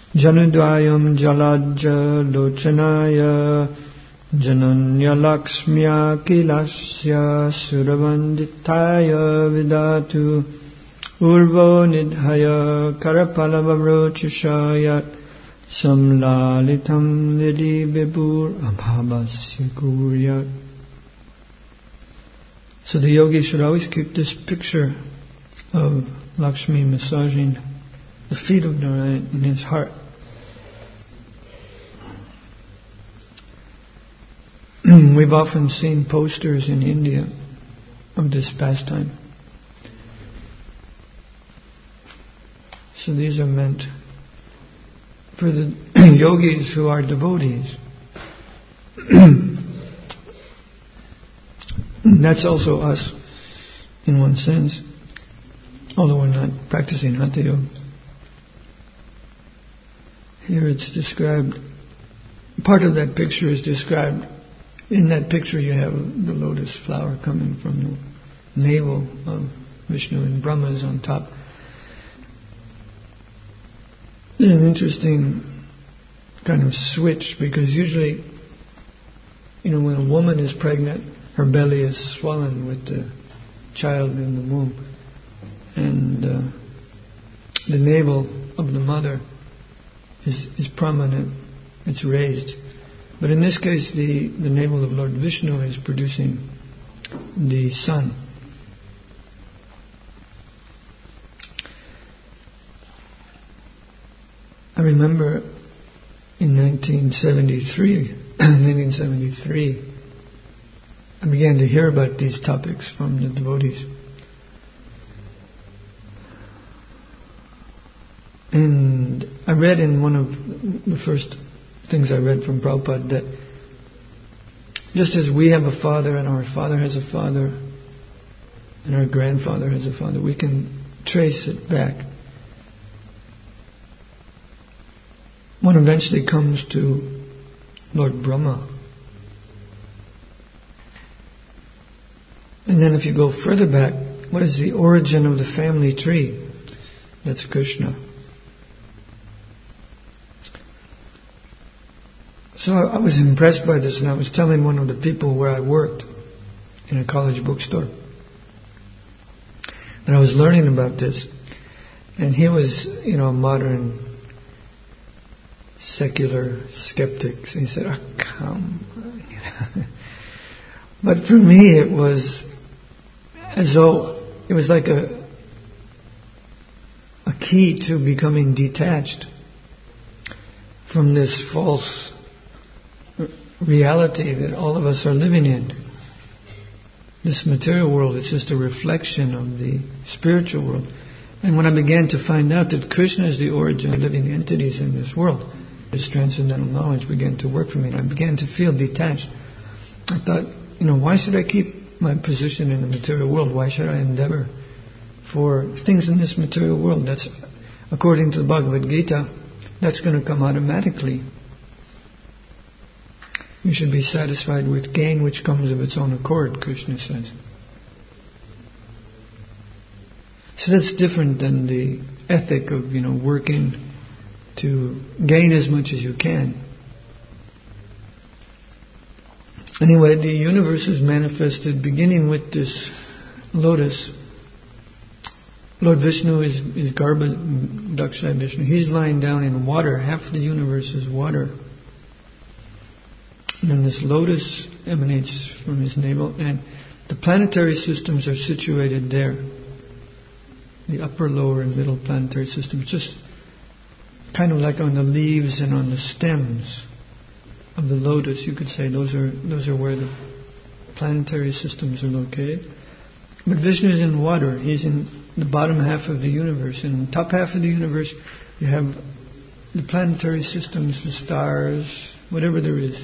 Janudayam Jalajja Lochanaya Jananya Lakshmya Kilasya Suravanditaya Vidatu Urvo Nidhaya Karapalavarochishayat Samlalitam Nidhi Vibhur Abhavasya Kuryat. So the yogi should always keep this picture of Lakshmi massaging the feet of Narayan in his heart. We've often seen posters in India of this pastime. So these are meant for the yogis who are devotees. That's also us, in one sense, although we're not practicing Hatha Yoga. Here it's described, part of that picture is described. In that picture you have the lotus flower coming from the navel of Vishnu, and Brahma is on top. It's an interesting kind of switch, because usually, when a woman is pregnant, her belly is swollen with the child in the womb, and the navel of the mother is prominent, it's raised. But in this case, the navel of Lord Vishnu is producing the son. I remember in 1973, I began to hear about these topics from the devotees. And I read in one of the first things I read from Prabhupada that just as we have a father and our father has a father and our grandfather has a father, we can trace it back. One eventually comes to Lord Brahma. And then if you go further back, what is the origin of the family tree? That's Krishna. So I was impressed by this, and I was telling one of the people where I worked in a college bookstore that I was learning about this. And he was, a modern secular skeptic. So he said, "Oh, come." But for me it was as though it was like a key to becoming detached from this false reality that all of us are living in. This material world is just a reflection of the spiritual world. And when I began to find out that Krishna is the origin of living entities in this world, this transcendental knowledge began to work for me, and I began to feel detached. I thought, why should I keep my position in the material world? Why should I endeavor for things in this material world? That's, according to the Bhagavad Gita, that's going to come automatically. You should be satisfied with gain which comes of its own accord, Krishna says. So that's different than the ethic of, working to gain as much as you can. Anyway, the universe is manifested beginning with this lotus. Lord Vishnu is Garbha Daksha Vishnu. He's lying down in water. Half the universe is water. And then this lotus emanates from his navel, and the planetary systems are situated there. The upper, lower, and middle planetary systems, just kind of like on the leaves and on the stems of the lotus, you could say. Those are where the planetary systems are located. But Vishnu is in water. He's in the bottom half of the universe. And in the top half of the universe, you have the planetary systems, the stars, whatever there is.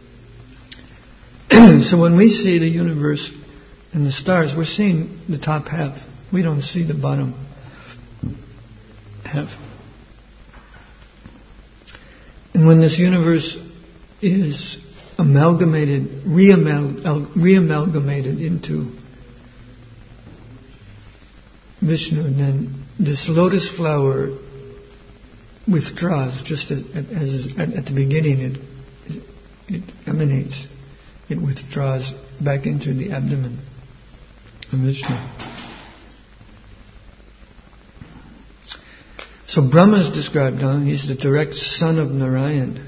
So when we see the universe and the stars, we're seeing the top half. We don't see the bottom half. And when this universe is re-amalgamated into Vishnu, then this lotus flower withdraws, just as at the beginning it emanates, it withdraws back into the abdomen of Vishnu. So Brahma is described, he's the direct son of Narayan.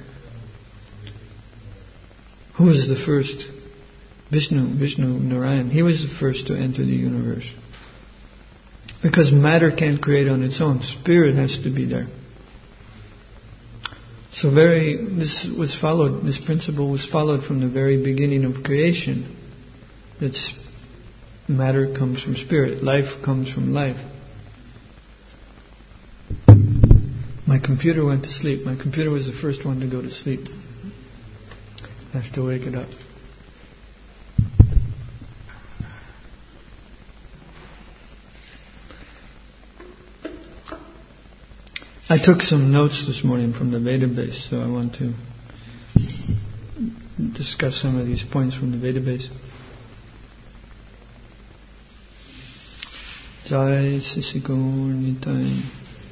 Who was the first? Vishnu, Narayan. He was the first to enter the universe. Because matter can't create on its own. Spirit has to be there. So this principle was followed from the very beginning of creation. That matter comes from spirit. Life comes from life. My computer went to sleep. My computer was the first one to go to sleep. I have to wake it up. I took some notes this morning from the Vedabase, so I want to discuss some of these points from the Vedabase. Jai Sisikaur Nitai.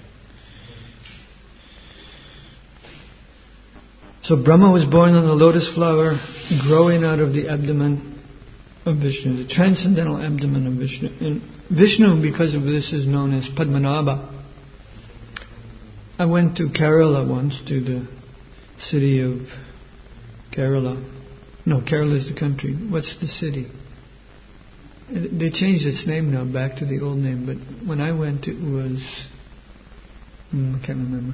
So Brahma was born on the lotus flower, growing out of the abdomen of Vishnu, the transcendental abdomen of Vishnu. And Vishnu, because of this, is known as Padmanabha. I went to Kerala once, to the city of Kerala. No, Kerala is the country. What's the city? They changed its name now back to the old name, but when I went it was... I can't remember.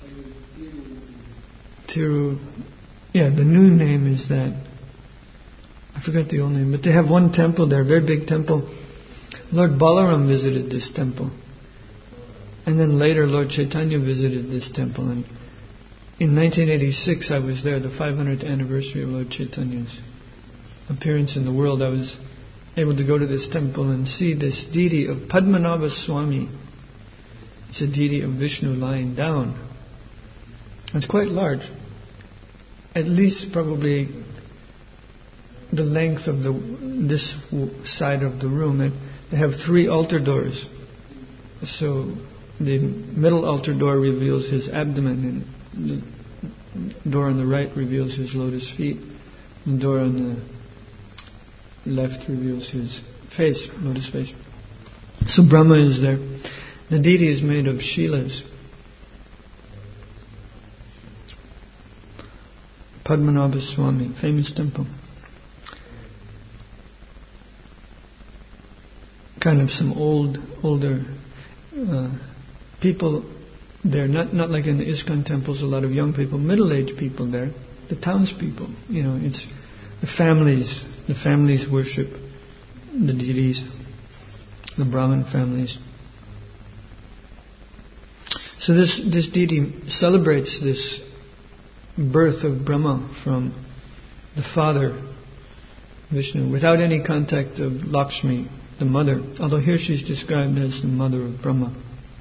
The new name is that. I forgot the old name, but they have one temple there, very big temple. Lord Balaram visited this temple. And then later Lord Chaitanya visited this temple. And in 1986 I was there, the 500th anniversary of Lord Chaitanya's appearance in the world. I was able to go to this temple and see this deity of Padmanabha Swami. It's a deity of Vishnu lying down. It's quite large. At least probably the length of this side of the room. They have 3 altar doors. So the middle altar door reveals his abdomen, and the door on the right reveals his lotus feet. The door on the left reveals his face, lotus face. So Brahma is there. The deity is made of shilas. Padmanabha Swami, famous temple. Kind of some older people there, not like in the ISKCON temples, a lot of young people, middle-aged people there, the townspeople. It's the families. The families worship the deities, the Brahmin families. So this deity celebrates this birth of Brahma from the father, Vishnu, without any contact of Lakshmi, the mother, although here she's described as the mother of Brahma.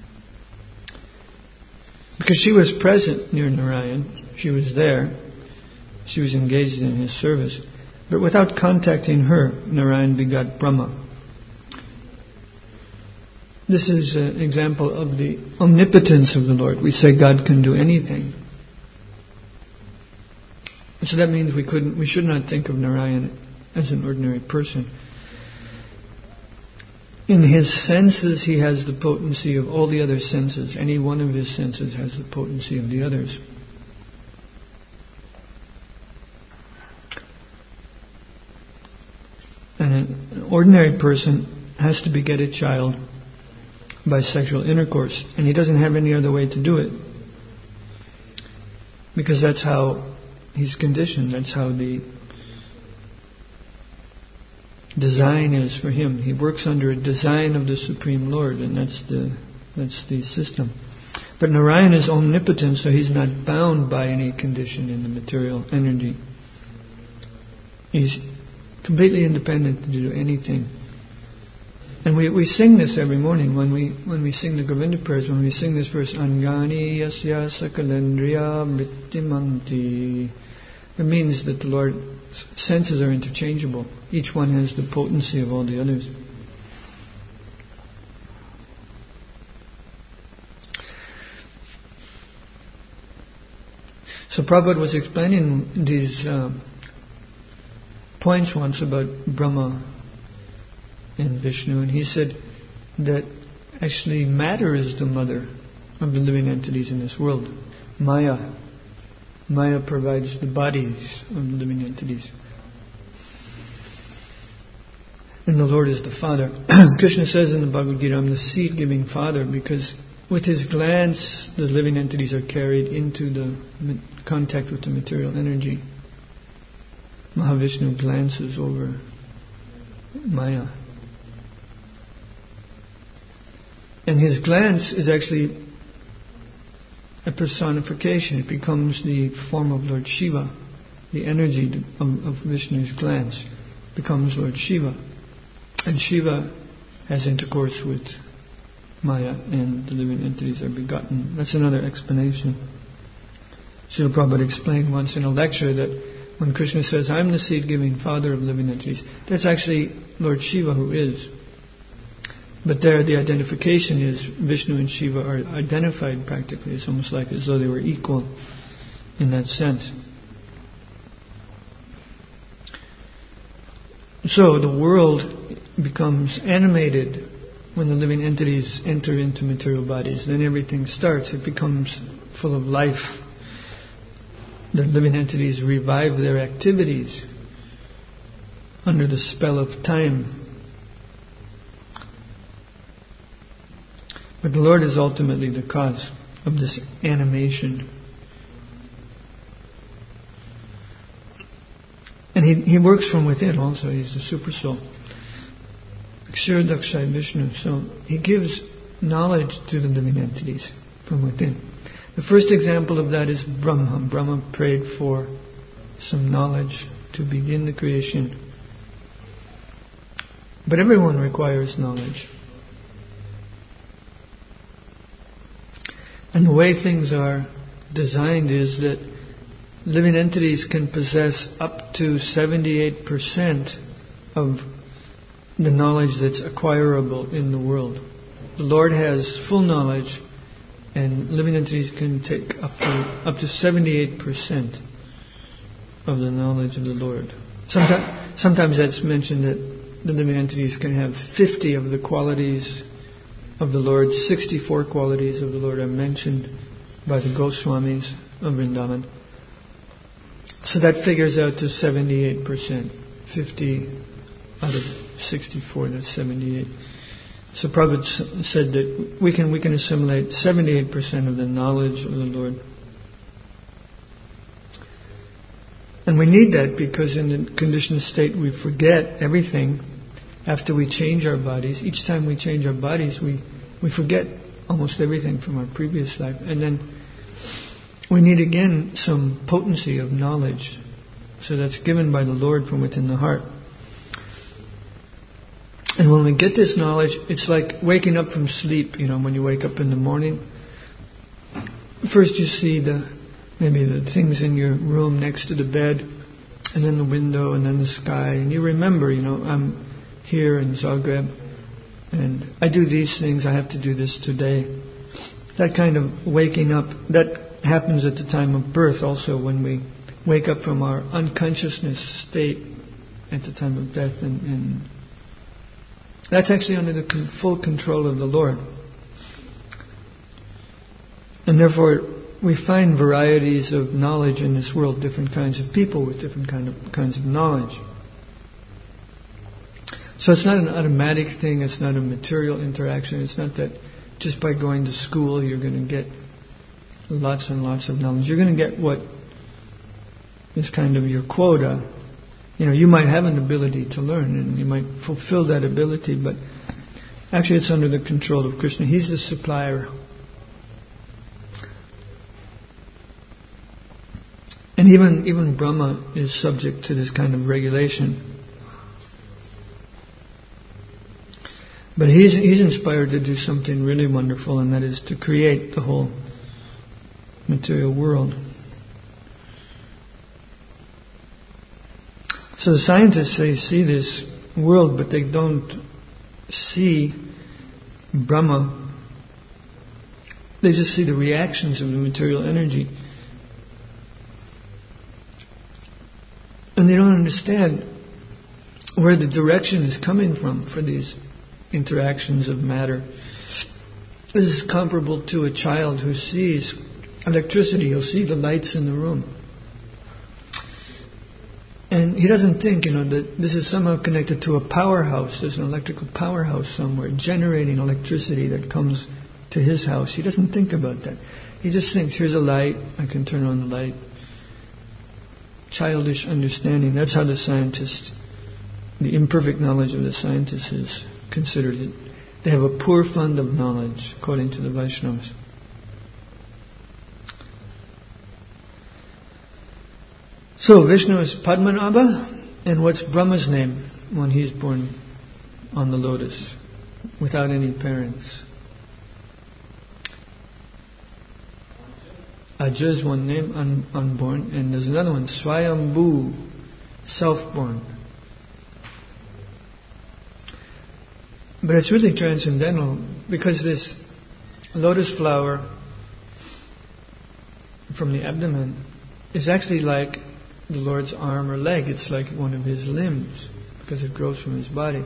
Because she was present near Narayan, she was there, she was engaged in his service, but without contacting her, Narayan begot Brahma. This is an example of the omnipotence of the Lord. We say God can do anything. So that means we should not think of Narayan as an ordinary person. In his senses, he has the potency of all the other senses. Any one of his senses has the potency of the others. And an ordinary person has to beget a child by sexual intercourse, and he doesn't have any other way to do it. Because that's how he's conditioned, that's how the design is for him. He works under a design of the Supreme Lord, and that's the system. But Narayan is omnipotent, so he's not bound by any condition in the material energy. He's completely independent to do anything. And we sing this every morning when we sing the Govinda prayers. When we sing this verse, Angani yasya sakalendriya mrittimanti. It means that the Lord's senses are interchangeable. Each one has the potency of all the others. So Prabhupada was explaining these points once about Brahma and Vishnu, and he said that actually matter is the mother of the living entities in this world. Maya provides the bodies of the living entities. And the Lord is the Father. Krishna says in the Bhagavad Gita, I'm the seed-giving Father, because with his glance, the living entities are carried into the contact with the material energy. Mahavishnu glances over Maya. And his glance is actually a personification. It becomes the form of Lord Shiva. The energy of Vishnu's glance becomes Lord Shiva. And Shiva has intercourse with Maya, and the living entities are begotten. That's another explanation. Srila Prabhupada explained once in a lecture that when Krishna says, I'm the seed-giving Father of living entities, that's actually Lord Shiva who is. But there the identification is Vishnu and Shiva are identified practically. It's almost like as though they were equal in that sense. So the world becomes animated when the living entities enter into material bodies. Then everything starts. It becomes full of life. The living entities revive their activities under the spell of time. But the Lord is ultimately the cause of this animation. And he works from within also. He's the super soul. Akshara Dakshay Vishnu. So he gives knowledge to the living entities from within. The first example of that is Brahma. Brahma prayed for some knowledge to begin the creation. But everyone requires knowledge. And the way things are designed is that living entities can possess up to 78% of the knowledge that's acquirable in the world. The Lord has full knowledge, and living entities can take up to 78% of the knowledge of the Lord. Sometimes that's mentioned that the living entities can have 50 of the qualities of the Lord. 64 qualities of the Lord are mentioned by the Goswamis of Vrindavan. So that figures out to 78%. 50 out of 64, that's 78. So Prabhupada said that we can assimilate 78% of the knowledge of the Lord. And we need that because in the conditioned state we forget everything after we change our bodies. Each time we change our bodies, we forget almost everything from our previous life. And then we need again some potency of knowledge. So that's given by the Lord from within the heart. And when we get this knowledge, it's like waking up from sleep. You know, when you wake up in the morning, first you see maybe the things in your room next to the bed, and then the window, and then the sky, and you remember, I'm here in Zagreb, and I do these things, I have to do this today. That kind of waking up, that happens at the time of birth also, when we wake up from our unconsciousness state at the time of death, and that's actually under the full control of the Lord. And therefore, we find varieties of knowledge in this world, different kinds of people with different kinds of knowledge. So it's not an automatic thing, it's not a material interaction, it's not that just by going to school you're going to get lots and lots of knowledge. You're going to get what is kind of your quota. You might have an ability to learn and you might fulfill that ability, but actually it's under the control of Krishna. He's the supplier. And even Brahma is subject to this kind of regulation. But he's inspired to do something really wonderful, and that is to create the whole material world. So the scientists, they see this world, but they don't see Brahma. They just see the reactions of the material energy. understand where the direction is coming from for these interactions of matter. This is comparable to a child who sees electricity. He'll see the lights in the room. And he doesn't think, that this is somehow connected to a powerhouse. There's an electrical powerhouse somewhere generating electricity that comes to his house. He doesn't think about that. He just thinks, here's a light, I can turn on the light. Childish understanding. That's how the scientists, the imperfect knowledge of the scientists is considered it. They have a poor fund of knowledge, according to the Vaishnavas. So Vishnu is Padmanabha, and what's Brahma's name when he's born on the lotus, without any parents? Aja is one name, unborn, and there's another one, Swayambhu, self-born. But it's really transcendental, because this lotus flower from the abdomen is actually like the Lord's arm or leg. It's like one of his limbs, because it grows from his body.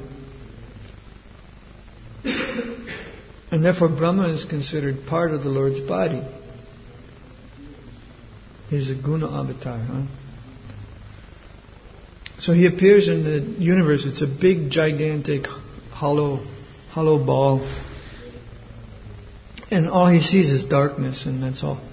And therefore Brahma is considered part of the Lord's body. He's a guna avatar. So he appears in the universe. It's a big, gigantic, hollow ball. And all he sees is darkness, and that's all.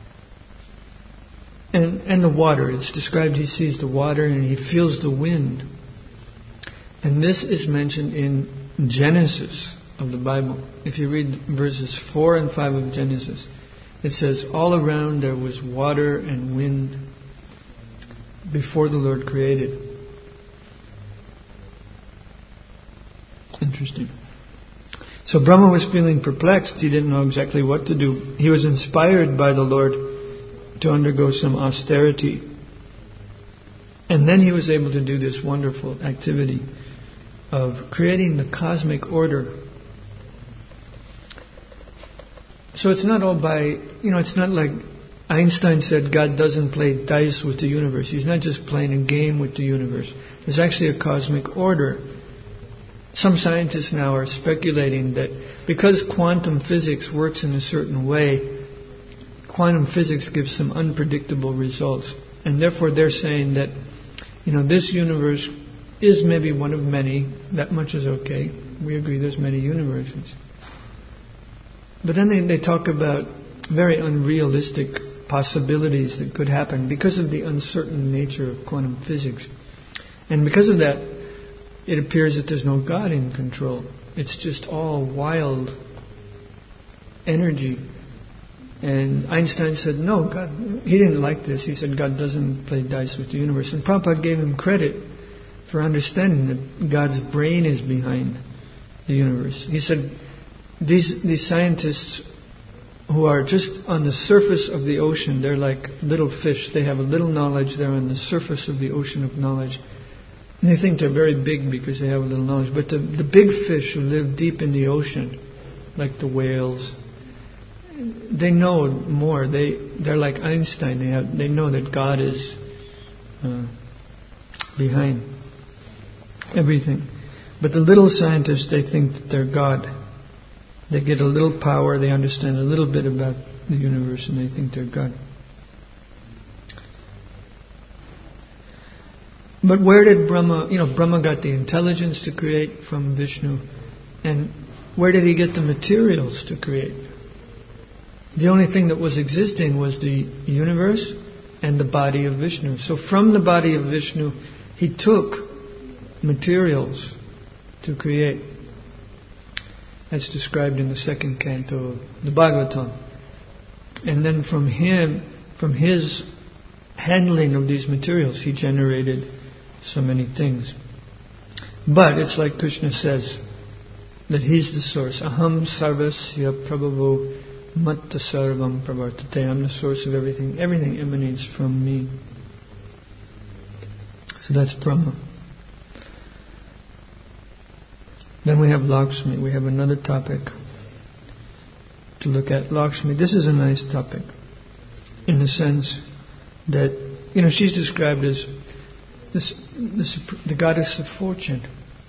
And the water. It's described he sees the water and he feels the wind. And this is mentioned in Genesis of the Bible. If you read verses 4 and 5 of Genesis, it says, all around there was water and wind before the Lord created. Interesting. So Brahma was feeling perplexed. He didn't know exactly what to do. He was inspired by the Lord to undergo some austerity. And then he was able to do this wonderful activity of creating the cosmic order. So it's not all by, it's not like Einstein said God doesn't play dice with the universe. He's not just playing a game with the universe. There's actually a cosmic order. Some scientists now are speculating that because quantum physics works in a certain way, quantum physics gives some unpredictable results. And therefore they're saying that, this universe is maybe one of many. That much is okay. We agree there's many universes. But then they talk about very unrealistic possibilities that could happen because of the uncertain nature of quantum physics. And because of that, it appears that there's no God in control. It's just all wild energy. And Einstein said, no, God, he didn't like this. He said, God doesn't play dice with the universe. And Prabhupada gave him credit for understanding that God's brain is behind the universe. He said, these scientists who are just on the surface of the ocean, they're like little fish. They have a little knowledge. They're on the surface of the ocean of knowledge. And they think they're very big because they have a little knowledge. But the big fish who live deep in the ocean, like the whales, they know more. They're like Einstein. They know that God is behind everything. But the little scientists, they think that they're God. They get a little power. They understand a little bit about the universe, and they think they're God. But where did Brahma? Brahma got the intelligence to create from Vishnu, and where did he get the materials to create? The only thing that was existing was the universe and the body of Vishnu. So from the body of Vishnu, he took materials to create. That's described in the second canto of the Bhagavatam. And then from his handling of these materials, he generated so many things. But it's like Krishna says, that he's the source. Aham sarvasya prabhavo matta sarvam pravartate. I'm the source of everything. Everything emanates from me. So that's Brahma. Then we have Lakshmi. We have another topic to look at. Lakshmi. This is a nice topic in the sense that, she's described as the goddess of fortune.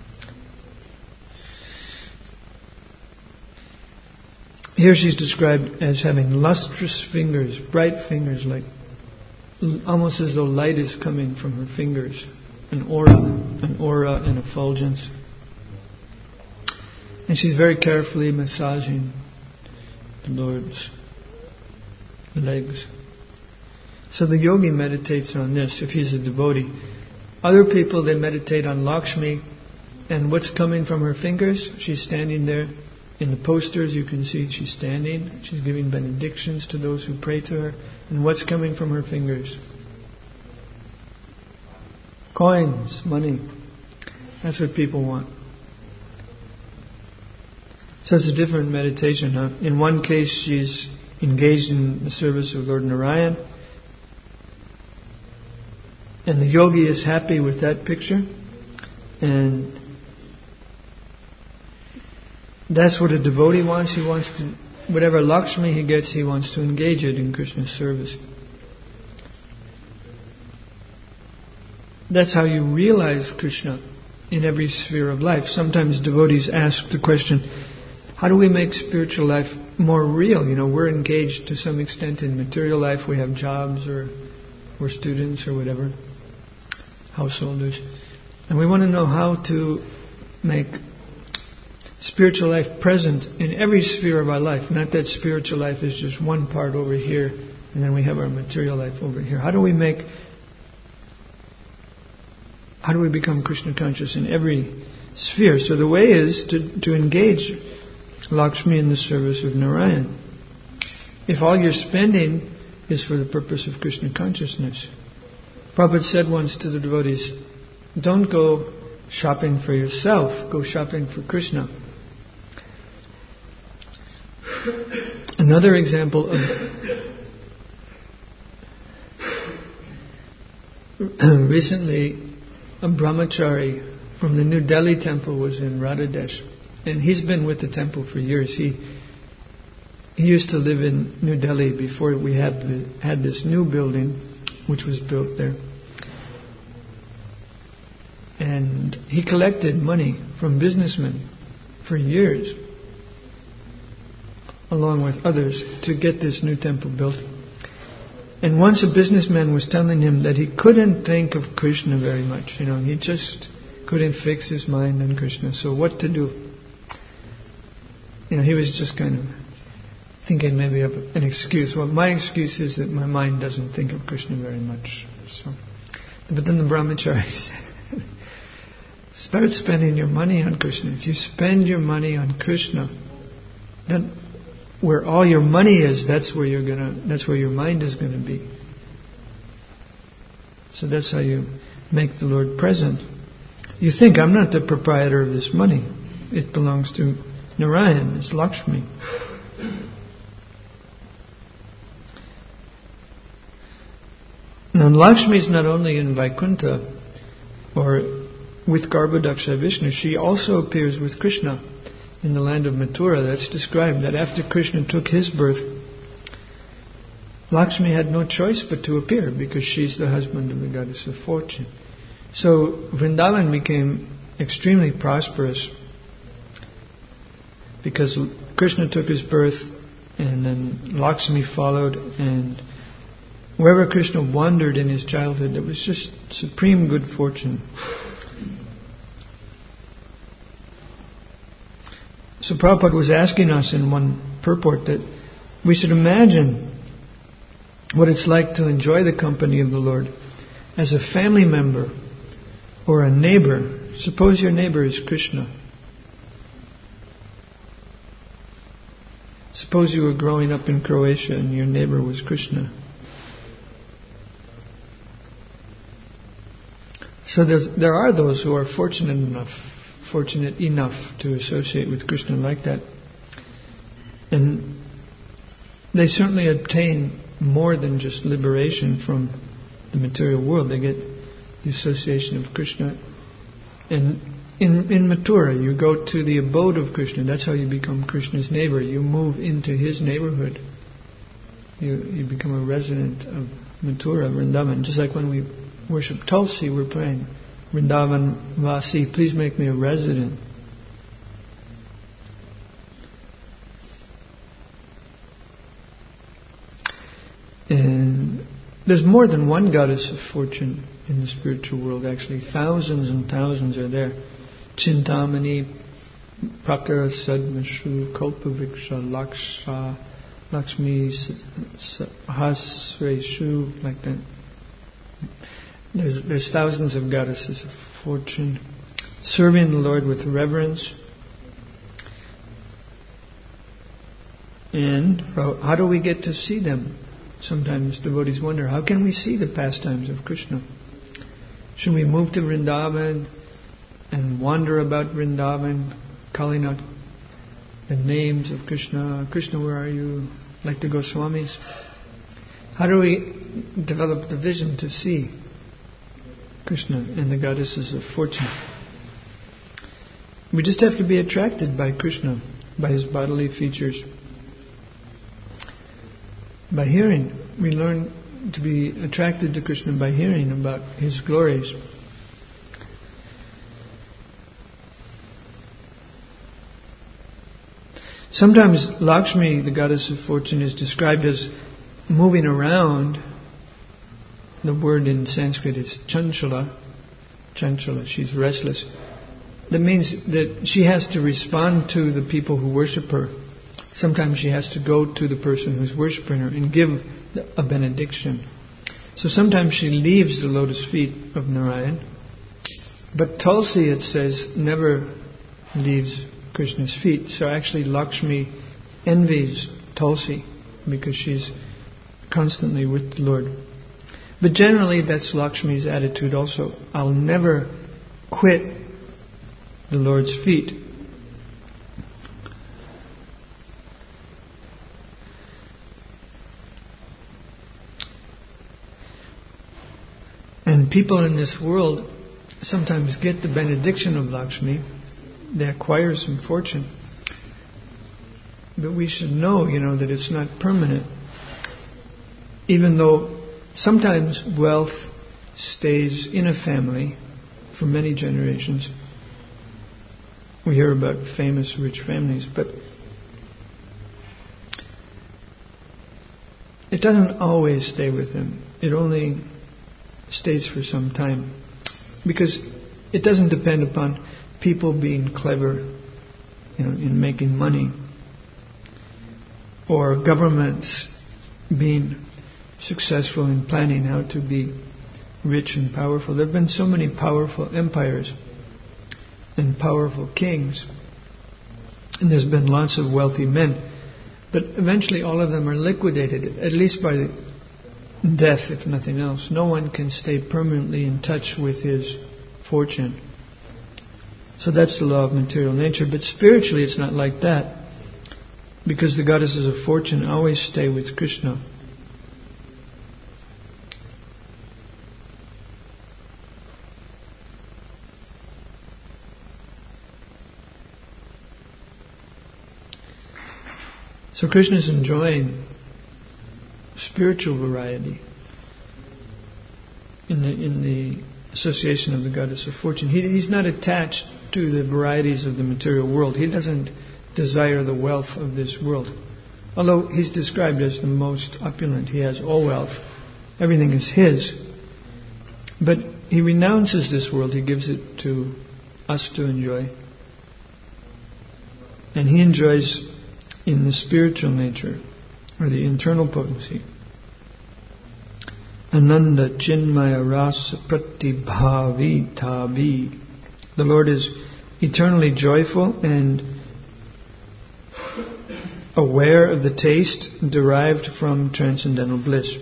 Here she's described as having lustrous fingers, bright fingers, like almost as though light is coming from her fingers, an aura and effulgence. And she's very carefully massaging the Lord's legs. So the yogi meditates on this if he's a devotee. Other people, they meditate on Lakshmi, and what's coming from her fingers? She's standing there. In the posters you can see she's standing, she's giving benedictions to those who pray to her. And what's coming from her fingers? Coins, money. That's what people want. So it's a different meditation. Huh? In one case she's engaged in the service of Lord Narayan, and the yogi is happy with that picture, and that's what a devotee wants. He wants to, whatever Lakshmi he gets, he wants to engage it in Krishna's service. That's how you realize Krishna in every sphere of life. Sometimes devotees ask the question, how do we make spiritual life more real? You know, we're engaged to some extent in material life. We have jobs, or we're students or whatever, householders. And we want to know how to make spiritual life present in every sphere of our life. Not that spiritual life is just one part over here and then we have our material life over here. How do we become Krishna conscious in every sphere? So the way is to engage Lakshmi in the service of Narayan. If all your spending is for the purpose of Krishna consciousness. Prabhupada said once to the devotees, don't go shopping for yourself, go shopping for Krishna. Another example of recently a brahmachari from the New Delhi temple was in Radhadesh, and he's been with the temple for years. He used to live in New Delhi before we had this new building which was built there. And he collected money from businessmen for years, along with others, to get this new temple built. And once a businessman was telling him that he couldn't think of Krishna very much, he just couldn't fix his mind on Krishna. So what to do? He was just kind of thinking maybe of an excuse. Well, my excuse is that my mind doesn't think of Krishna very much. But then the brahmachari said, start spending your money on Krishna. If you spend your money on Krishna, then where all your money is, that's where your mind is going to be. So that's how you make the Lord present. You think, I'm not the proprietor of this money. It belongs to Narayan, it's Lakshmi. Now Lakshmi is not only in Vaikuntha or with Garbhodaksha Vishnu, she also appears with Krishna in the land of Mathura. That's described that after Krishna took his birth, Lakshmi had no choice but to appear because she's the husband of the goddess of fortune. So Vrindavan became extremely prosperous because Krishna took his birth and then Lakshmi followed, and wherever Krishna wandered in his childhood, there was just supreme good fortune. So Prabhupada was asking us in one purport that we should imagine what it's like to enjoy the company of the Lord as a family member or a neighbor. Suppose your neighbor is Krishna. Suppose you were growing up in Croatia and your neighbor was Krishna. So there are those who are fortunate enough to associate with Krishna like that. And they certainly obtain more than just liberation from the material world. They get the association of Krishna. And in Mathura, you go to the abode of Krishna. That's how you become Krishna's neighbor. You move into his neighborhood. You become a resident of Mathura, Vrindavan. Just like when we worship Tulsi, we're praying, Vrindavan Vasi, please make me a resident. And there's more than one goddess of fortune in the spiritual world, actually. Thousands and thousands are there. Chintamani, Prakara Sadmashu, Kalpaviksha, Laksha, Lakshmi, Sahasreshu, like that. There's thousands of goddesses of fortune. Serving the Lord with reverence. And how do we get to see them? Sometimes devotees wonder, how can we see the pastimes of Krishna? Should we move to Vrindavan and wander about Vrindavan, calling out the names of Krishna? Krishna, where are you? Like the Goswamis. How do we develop the vision to see Krishna and the goddesses of fortune? We just have to be attracted by Krishna, by his bodily features. By hearing, we learn to be attracted to Krishna by hearing about his glories. Sometimes Lakshmi, the goddess of fortune, is described as moving around. The word in Sanskrit is chanchala. Chanchala, she's restless. That means that she has to respond to the people who worship her. Sometimes she has to go to the person who's worshipping her and give a benediction. So sometimes she leaves the lotus feet of Narayan. But Tulsi, it says, never leaves Krishna's feet. So actually Lakshmi envies Tulsi because she's constantly with the Lord. But generally that's Lakshmi's attitude also. I'll never quit the Lord's feet. And people in this world sometimes get the benediction of Lakshmi. They acquire some fortune. But we should know, that it's not permanent. Even though sometimes wealth stays in a family for many generations. We hear about famous rich families, but it doesn't always stay with them. It only stays for some time. Because it doesn't depend upon people being clever, in making money, or governments being successful in planning how to be rich and powerful. There have been so many powerful empires and powerful kings, and there's been lots of wealthy men, but eventually all of them are liquidated, at least by death, if nothing else. No one can stay permanently in touch with his fortune. So that's the law of material nature. But spiritually it's not like that, because the goddesses of fortune always stay with Krishna. So Krishna is enjoying spiritual variety in the association of the goddess of fortune. He's not attached to the varieties of the material world. He doesn't desire the wealth of this world. Although he's described as the most opulent. He has all wealth. Everything is his. But he renounces this world. He gives it to us to enjoy. And he enjoys in the spiritual nature, or the internal potency. Ananda Chinmaya Rasa Pratibhavi Tavi. The Lord is eternally joyful and aware of the taste derived from transcendental bliss.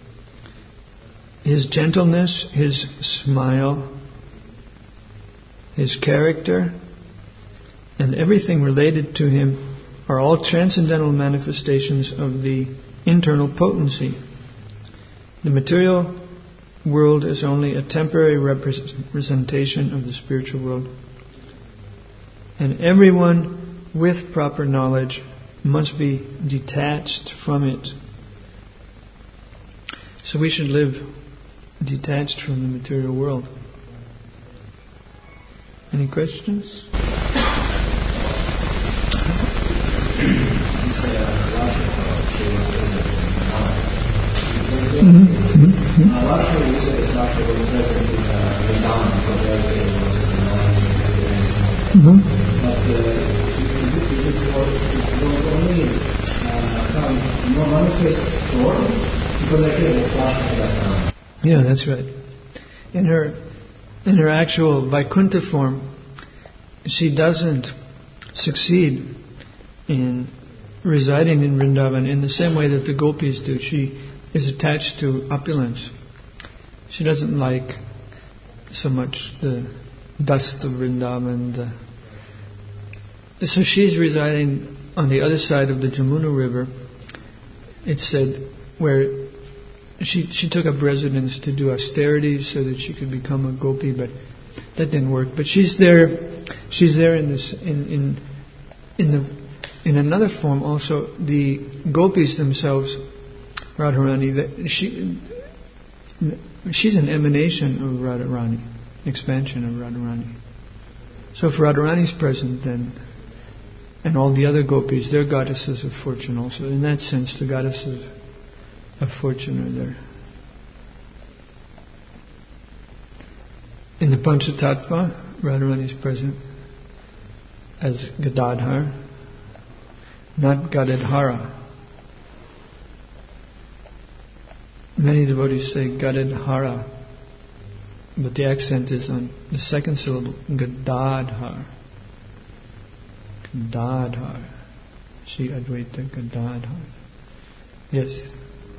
His gentleness, his smile, his character, and everything related to him are all transcendental manifestations of the internal potency. The material world is only a temporary representation of the spiritual world. And everyone with proper knowledge must be detached from it. So we should live detached from the material world. Any questions? Yeah, that's right. In her actual Vaikuntha form, she doesn't succeed in residing in Vrindavan in the same way that the gopis do. She is attached to opulence. She doesn't like so much the dust of Vrindavan. So she's residing on the other side of the Jamuna River. It's said where she took up residence to do austerities so that she could become a gopi, but that didn't work. But she's there in this in another form also. The gopis themselves, Radharani, she's an emanation of Radharani, expansion of Radharani. So if Radharani's present, then, and all the other gopis, they're goddesses of fortune also. In that sense, the goddesses of fortune are there. In the Panchatattva, Radharani is present as Gadadhar, not Gadadhara. Many devotees say Gadadhara, but the accent is on the second syllable, Gadadhar. Gadadhar. Sri Advaita Gadadhar. Yes.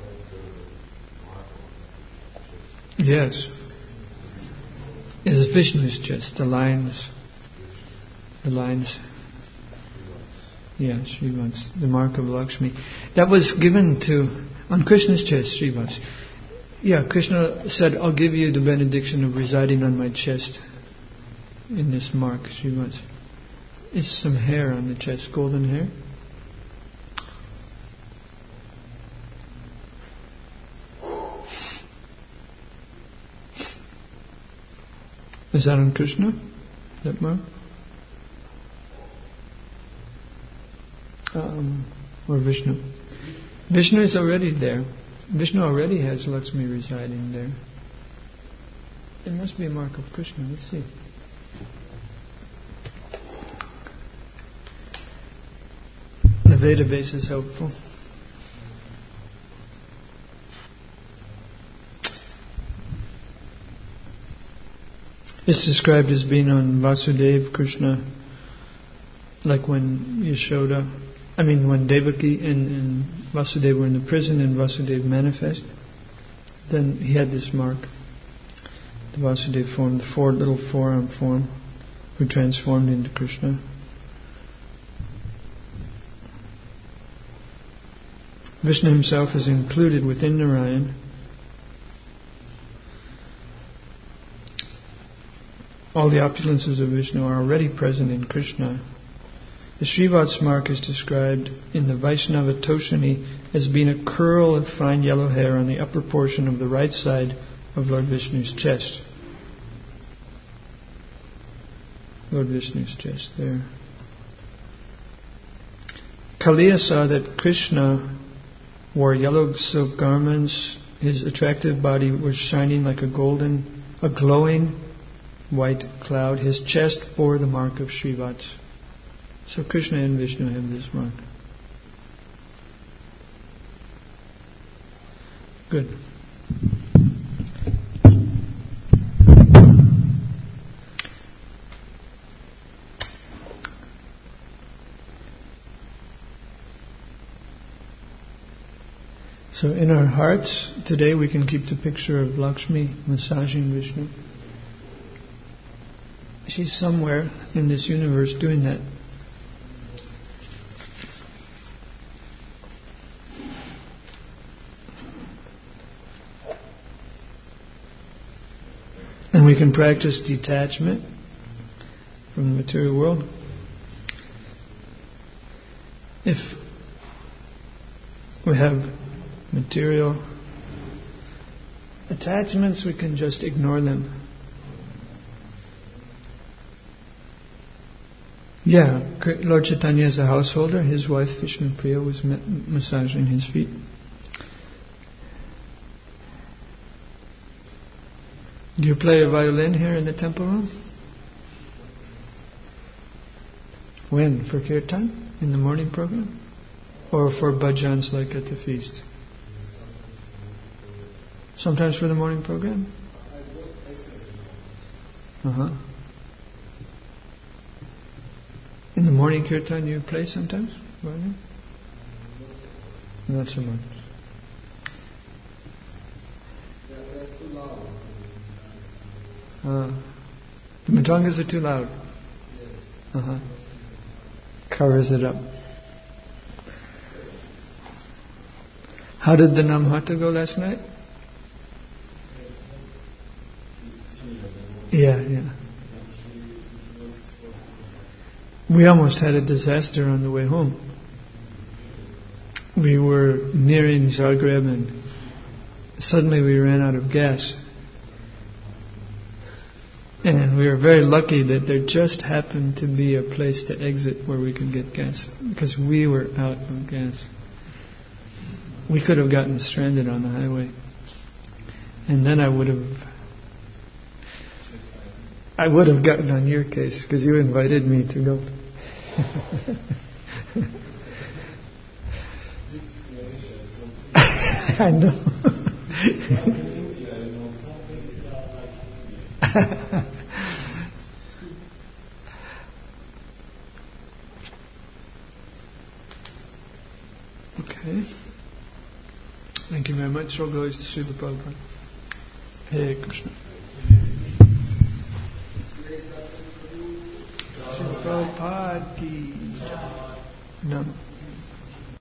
Yes. It is Vishnu's chest, the lines. Yeah, Srivats, the mark of Lakshmi. That was given on Krishna's chest, Srivats. Yeah, Krishna said, I'll give you the benediction of residing on my chest in this mark, Srivats. It's some hair on the chest, golden hair. Is that on Krishna? That mark? Or Vishnu? Vishnu is already there. Vishnu already has Lakshmi residing there. It must be a mark of Krishna. Let's see. The Veda base is helpful. It's described as being on Vasudeva, Krishna, like when when Devaki and Vasudeva were in the prison and Vasudeva manifest, then he had this mark, the Vasudeva form, the little forearm form, who transformed into Krishna. Vishnu himself is included within Narayan. All the opulences of Vishnu are already present in Krishna. The Srivats mark is described in the Vaishnava Toshani as being a curl of fine yellow hair on the upper portion of the right side of Lord Vishnu's chest. Lord Vishnu's chest there. Kaliya saw that Krishna wore yellow silk garments. His attractive body was shining like a glowing white cloud. His chest bore the mark of Srivats. So Krishna and Vishnu have this mark. Good. So in our hearts, today we can keep the picture of Lakshmi massaging Vishnu. She's somewhere in this universe doing that. And we can practice detachment from the material world. If we have material Attachments, we can just ignore them. Yeah, Lord Chaitanya is a householder. His wife Vishnu Priya was massaging his feet. Do you play a violin here in the temple room? When? For kirtan? In the morning program? Or for bhajans like at the feast? Sometimes for the morning program? Uh-huh. In the morning kirtan you play sometimes? Violin? Not so much. The mridhangas are too loud. Uh-huh. Covers it up. How did the Namhata go last night? Yeah. We almost had a disaster on the way home. We were nearing Zagreb and suddenly we ran out of gas. And we were very lucky that there just happened to be a place to exit where we could get gas, because we were out of gas. We could have gotten stranded on the highway. And then I would have gotten on your case, because you invited me to go. I know. Okay. Thank you very much. All glories to Srila Prabhupada. Hare Krishna. Srila Prabhupada ki. Namo.